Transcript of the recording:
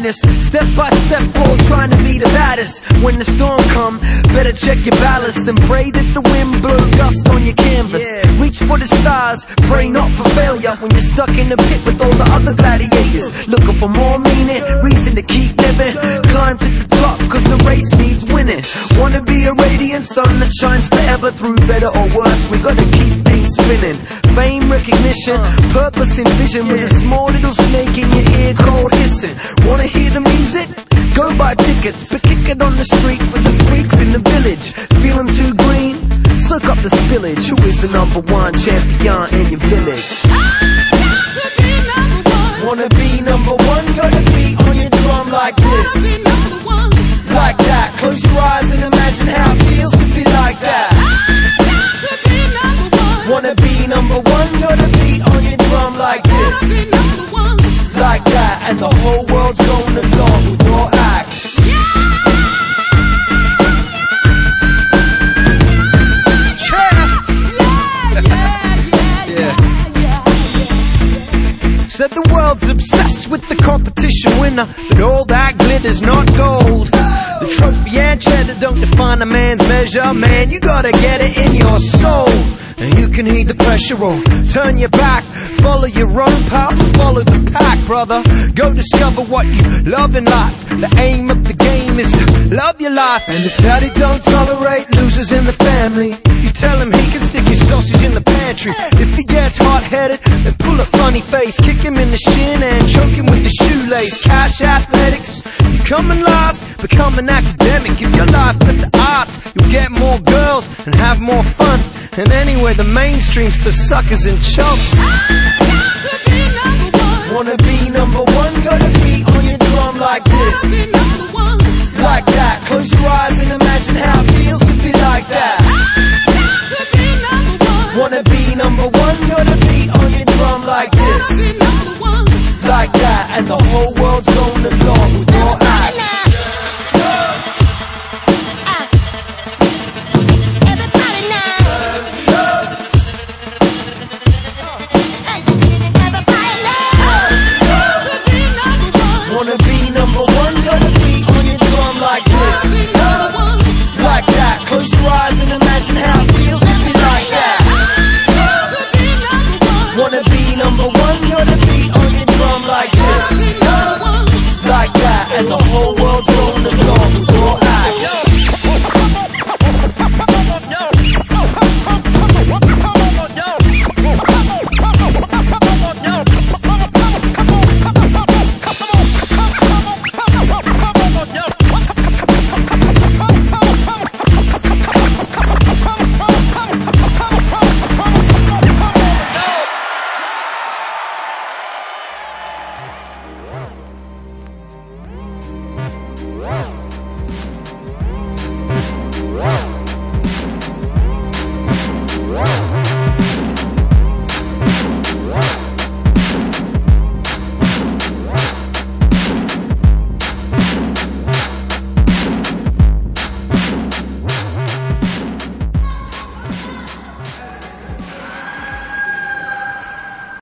madness. Step by step forward, trying to be the baddest. When the storm come, better check your ballast and pray that the wind blow dust on your canvas. Reach for the stars, pray not for failure. When you're stuck in the pit with all the other gladiators, looking for more meaning, reason to keep living. Climb to the top, cause the race needs winning. Wanna be a radiant sun that shines forever. Through better or worse, we gotta keep things spinning. Fame, recognition, purpose and vision, with a small little snake in your ear cold hissing. Wanna hear the music? Go buy tickets, but kick it on the street for the freaks in the village. Feeling too green? Soak up the spillage. Who is the #1 champion in your village? Wanna be #1, gotta be on your drum like this. Like that, close your eyes and imagine how it feels to be like that. Wanna be #1, gotta be on your drum like this. Like that, and the whole world's going along with your act. Said the world's obsessed with the competition winner, but all that glitter's not gold. The trophy and cheddar don't define a man's measure. Man, you gotta get it in your soul. And you can heed the pressure or turn your back. Follow your own path, follow the pack, brother. Go discover what you love in life. The aim of the game is to love your life. And if daddy don't tolerate losers in the family, you tell him he can stick his sausage in the pantry. If he gets hot-headed, then pull a funny face, kick him in the shin and choke him with the shoelace. Cash athletics, you come and last, become an academic. Give your life to the arts, you'll get more girls and have more fun. And anyway, the mainstream's for suckers and chumps. Wanna be #1, gotta be on your drum like this. Like that, close your eyes and imagine how it feels to be like that. Wanna be #1, gotta be on your drum like this. Like that, and the whole world's going along.